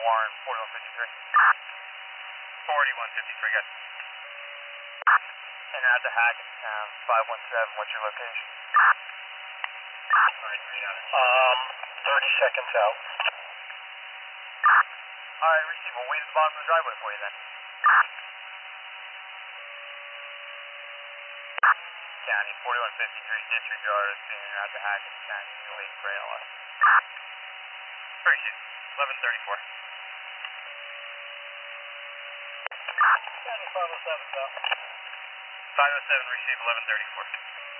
Warren, 4153. 4153, good. And out to Hackettstown, 517, what's your location? Alright, 30 seconds out. Alright, receive. We'll wait at the bottom of the driveway for you then. County, 4153, disregard is being out to Hackettstown, you're waiting for ALS. Receive, 1134. County 507 out. 507, receive 1134.